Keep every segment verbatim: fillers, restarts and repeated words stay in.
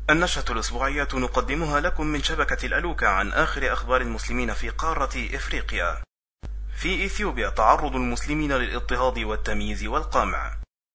النشرة الأسبوعية نقدمها لكم من شبكة الألوكة عن آخر أخبار المسلمين في قارة إفريقيا. في إثيوبيا تعرض المسلمين للاضطهاد والتمييز والقمع.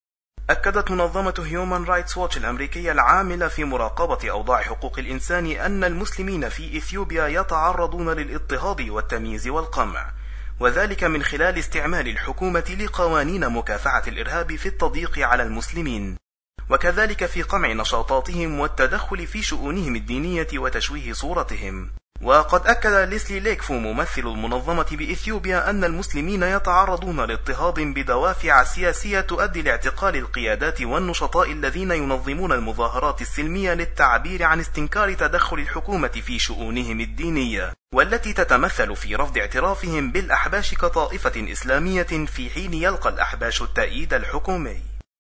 أكدت منظمة هيومان رايتس ووتش الأمريكية العاملة في مراقبة أوضاع حقوق الإنسان أن المسلمين في إثيوبيا يتعرضون للاضطهاد والتمييز والقمع، وذلك من خلال استعمال الحكومة لقوانين مكافحة الإرهاب في التضييق على المسلمين، وكذلك في قمع نشاطاتهم والتدخل في شؤونهم الدينية وتشويه صورتهم. وقد أكد ليسلي ليكفو ممثل المنظمة بإثيوبيا أن المسلمين يتعرضون لاضطهاد بدوافع سياسية تؤدي لاعتقال القيادات والنشطاء الذين ينظمون المظاهرات السلمية للتعبير عن استنكار تدخل الحكومة في شؤونهم الدينية، والتي تتمثل في رفض اعترافهم بالأحباش كطائفة إسلامية في حين يلقى الأحباش التأييد الحكومي.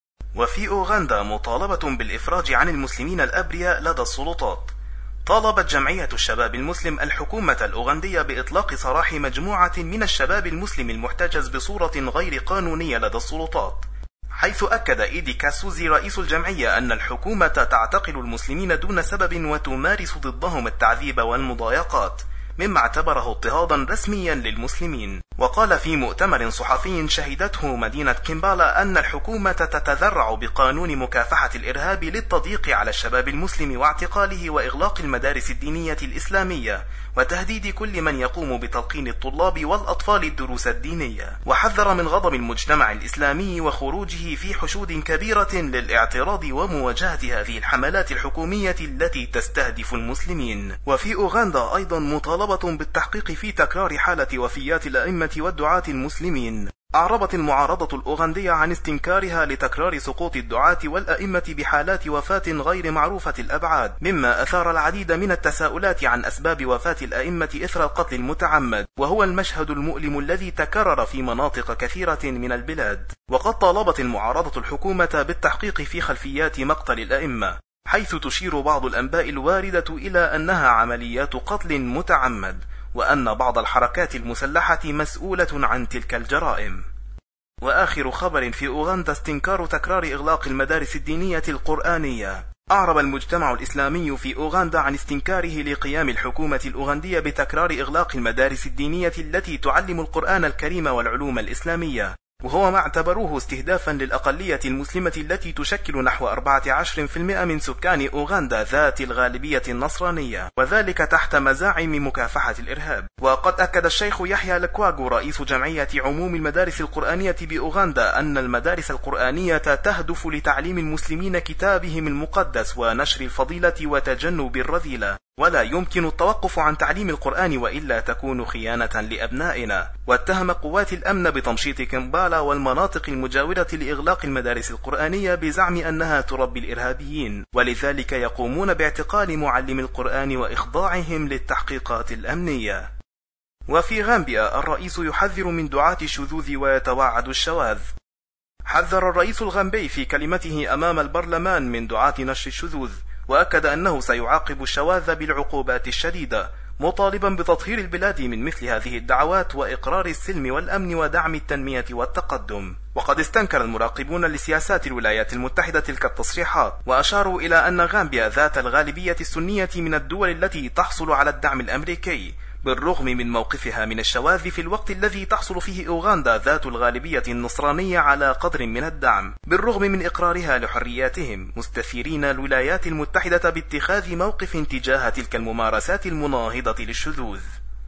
وفي أوغندا مطالبة بالإفراج عن المسلمين الأبرياء لدى السلطات. طالبت جمعية الشباب المسلم الحكومة الأوغندية بإطلاق سراح مجموعة من الشباب المسلم المحتجز بصورة غير قانونية لدى السلطات، حيث أكد إيدي كاسوزي رئيس الجمعية أن الحكومة تعتقل المسلمين دون سبب وتمارس ضدهم التعذيب والمضايقات، مما اعتبره اضطهادا رسميا للمسلمين. وقال في مؤتمر صحفي شهدته مدينة كيمبالا أن الحكومة تتذرع بقانون مكافحة الإرهاب للتضييق على الشباب المسلم واعتقاله وإغلاق المدارس الدينية الإسلامية وتهديد كل من يقوم بتلقين الطلاب والأطفال الدروس الدينية. وحذر من غضب المجتمع الإسلامي وخروجه في حشود كبيرة للاعتراض ومواجهة هذه الحملات الحكومية التي تستهدف المسلمين. وفي أوغندا أيضا مطالبة بالتحقيق في تكرار حالة وفيات الأئمة والدعاة المسلمين. أعربت المعارضة الأوغندية عن استنكارها لتكرار سقوط الدعاة والأئمة بحالات وفاة غير معروفة الأبعاد، مما أثار العديد من التساؤلات عن أسباب وفاة الأئمة إثر القتل المتعمد، وهو المشهد المؤلم الذي تكرر في مناطق كثيرة من البلاد. وقد طالبت المعارضة الحكومة بالتحقيق في خلفيات مقتل الأئمة، حيث تشير بعض الأنباء الواردة إلى أنها عمليات قتل متعمد، وأن بعض الحركات المسلحة مسؤولة عن تلك الجرائم. وآخر خبر في أوغندا استنكار تكرار إغلاق المدارس الدينية القرآنية. أعرب المجتمع الإسلامي في أوغندا عن استنكاره لقيام الحكومة الأوغندية بتكرار إغلاق المدارس الدينية التي تعلم القرآن الكريم والعلوم الإسلامية، وهو ما اعتبروه استهدافا للأقلية المسلمة التي تشكل نحو أربعة عشر بالمئة من سكان أوغندا ذات الغالبية النصرانية، وذلك تحت مزاعم مكافحة الإرهاب. وقد أكد الشيخ يحيى لكواغو رئيس جمعية عموم المدارس القرآنية بأوغندا أن المدارس القرآنية تهدف لتعليم المسلمين كتابهم المقدس ونشر الفضيلة وتجنب الرذيلة، ولا يمكن التوقف عن تعليم القرآن وإلا تكون خيانة لأبنائنا. واتهم قوات الأمن بتمشيط كمبالا والمناطق المجاورة لإغلاق المدارس القرآنية بزعم أنها تربي الإرهابيين، ولذلك يقومون باعتقال معلم القرآن وإخضاعهم للتحقيقات الأمنية. وفي غامبيا الرئيس يحذر من دعاة الشذوذ ويتوعد الشواذ. حذر الرئيس الغامبي في كلمته أمام البرلمان من دعاة نشر الشذوذ، وأكد أنه سيعاقب الشواذ بالعقوبات الشديدة، مطالبا بتطهير البلاد من مثل هذه الدعوات وإقرار السلم والأمن ودعم التنمية والتقدم. وقد استنكر المراقبون لسياسات الولايات المتحدة تلك التصريحات، وأشاروا إلى أن غامبيا ذات الغالبية السنية من الدول التي تحصل على الدعم الأمريكي، بالرغم من موقفها من الشواذ في الوقت الذي تحصل فيه أوغندا ذات الغالبية النصرانية على قدر من الدعم، بالرغم من إقرارها لحرياتهم، مستثيرين الولايات المتحدة باتخاذ موقف تجاه تلك الممارسات المناهضة للشذوذ.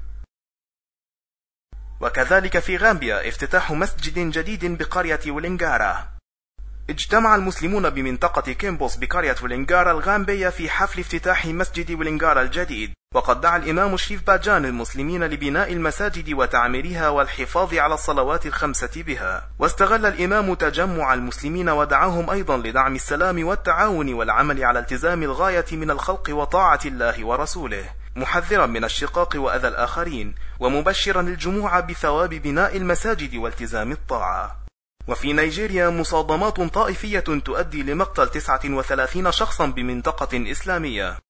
وكذلك في غامبيا افتتاح مسجد جديد بقرية ولينغارا. اجتمع المسلمون بمنطقة كيمبوس بقرية ولينغارا الغامبية في حفل افتتاح مسجد ولينغارا الجديد، وقد دعا الإمام شريف باجان المسلمين لبناء المساجد وتعميرها والحفاظ على الصلوات الخمسة بها. واستغل الإمام تجمع المسلمين ودعاهم أيضا لدعم السلام والتعاون والعمل على التزام الغاية من الخلق وطاعة الله ورسوله، محذرا من الشقاق وأذى الآخرين، ومبشرا الجموع بثواب بناء المساجد والتزام الطاعة. وفي نيجيريا مصادمات طائفية تؤدي لمقتل تسعة وثلاثين شخصا بمنطقة إسلامية.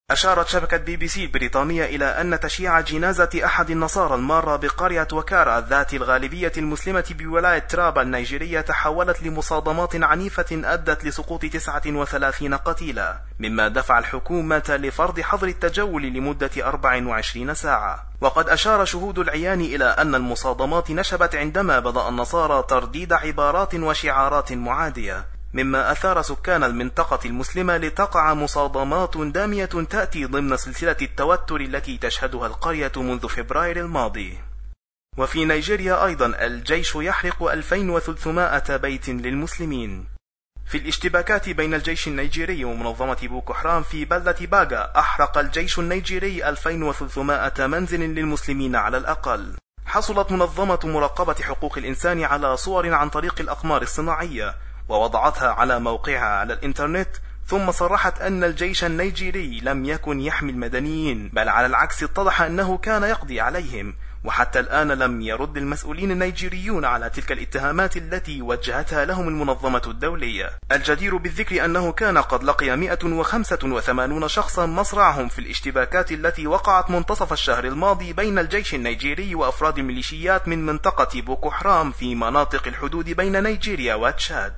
أشارت شبكة بي بي سي البريطانية إلى أن تشييع جنازة أحد النصارى المارة بقرية وكارا ذات الغالبية المسلمة بولاية ترابا النيجيرية تحولت لمصادمات عنيفة أدت لسقوط تسعة وثلاثين قتيلا، مما دفع الحكومة لفرض حظر التجول لمدة أربع وعشرين ساعة. وقد أشار شهود العيان إلى أن المصادمات نشبت عندما بدأ النصارى ترديد عبارات وشعارات معادية، مما أثار سكان المنطقة المسلمة لتقع مصادمات دامية تأتي ضمن سلسلة التوتر التي تشهدها القرية منذ فبراير الماضي. وفي نيجيريا أيضا الجيش يحرق ألفين وثلاثمائة بيت للمسلمين. في الاشتباكات بين الجيش النيجيري ومنظمة بوكو حرام في بلدة باغا، أحرق الجيش النيجيري ألفين وثلاثمائة منزل للمسلمين على الأقل. حصلت منظمة مراقبة حقوق الإنسان على صور عن طريق الأقمار الصناعية ووضعتها على موقعها على الإنترنت، ثم صرحت أن الجيش النيجيري لم يكن يحمي المدنيين، بل على العكس اتضح أنه كان يقضي عليهم. وحتى الآن لم يرد المسؤولين النيجيريون على تلك الاتهامات التي وجهتها لهم المنظمة الدولية. الجدير بالذكر أنه كان قد لقي مئة وخمسة وثمانين شخصا مصرعهم في الاشتباكات التي وقعت منتصف الشهر الماضي بين الجيش النيجيري وأفراد الميليشيات من منطقة بوكو حرام في مناطق الحدود بين نيجيريا وتشاد.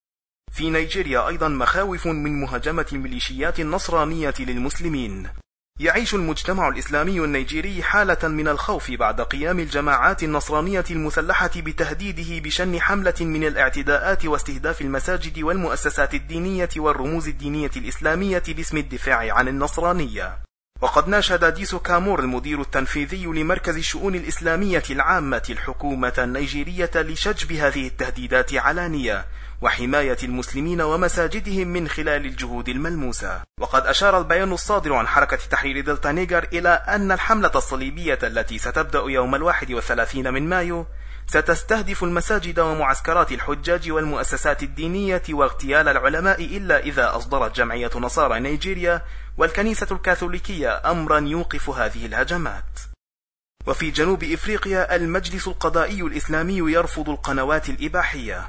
في نيجيريا أيضا مخاوف من مهاجمة الميليشيات النصرانية للمسلمين. يعيش المجتمع الإسلامي النيجيري حالة من الخوف بعد قيام الجماعات النصرانية المسلحة بتهديده بشن حملة من الاعتداءات واستهداف المساجد والمؤسسات الدينية والرموز الدينية الإسلامية باسم الدفاع عن النصرانية. وقد ناشد ديسو كامور المدير التنفيذي لمركز الشؤون الإسلامية العامة الحكومة النيجيرية لشجب هذه التهديدات علانية وحماية المسلمين ومساجدهم من خلال الجهود الملموسة. وقد أشار البيان الصادر عن حركة تحرير دلتا نيجر إلى أن الحملة الصليبية التي ستبدأ يوم الواحد والثلاثين من مايو ستستهدف المساجد ومعسكرات الحجاج والمؤسسات الدينية واغتيال العلماء، إلا إذا أصدرت جمعية نصارى نيجيريا والكنيسة الكاثوليكية أمرا يوقف هذه الهجمات. وفي جنوب إفريقيا المجلس القضائي الإسلامي يرفض القنوات الإباحية.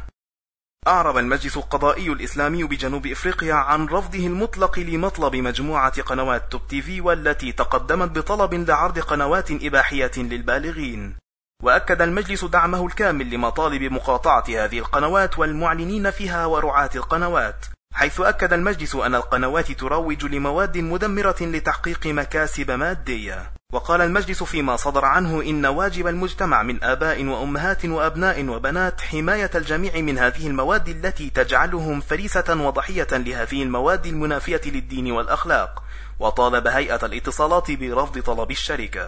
أعرب المجلس القضائي الإسلامي بجنوب إفريقيا عن رفضه المطلق لمطلب مجموعة قنوات توب تي في والتي تقدمت بطلب لعرض قنوات إباحية للبالغين. وأكد المجلس دعمه الكامل لمطالب مقاطعة هذه القنوات والمعلنين فيها ورعاة القنوات، حيث أكد المجلس أن القنوات تروج لمواد مدمرة لتحقيق مكاسب مادية. وقال المجلس فيما صدر عنه إن واجب المجتمع من آباء وأمهات وأبناء وبنات حماية الجميع من هذه المواد التي تجعلهم فريسة وضحية لهذه المواد المنافية للدين والأخلاق، وطالب هيئة الاتصالات برفض طلب الشركة.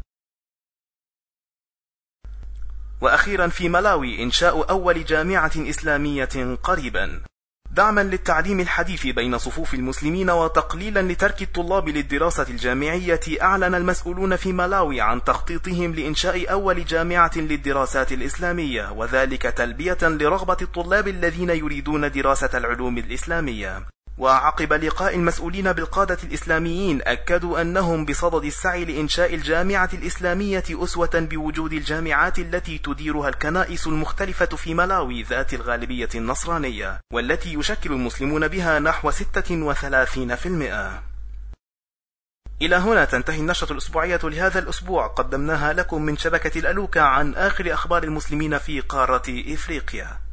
وأخيرا في ملاوي إنشاء أول جامعة إسلامية قريبا. دعما للتعليم الحديث بين صفوف المسلمين وتقليلا لترك الطلاب للدراسة الجامعية، أعلن المسؤولون في ملاوي عن تخطيطهم لإنشاء أول جامعة للدراسات الإسلامية، وذلك تلبية لرغبة الطلاب الذين يريدون دراسة العلوم الإسلامية. وعقب لقاء المسؤولين بالقادة الإسلاميين أكدوا أنهم بصدد السعي لإنشاء الجامعة الإسلامية أسوة بوجود الجامعات التي تديرها الكنائس المختلفة في ملاوي ذات الغالبية النصرانية، والتي يشكل المسلمون بها نحو ستة وثلاثين بالمئة. إلى هنا تنتهي النشرة الأسبوعية لهذا الأسبوع، قدمناها لكم من شبكة الألوكة عن آخر أخبار المسلمين في قارة إفريقيا.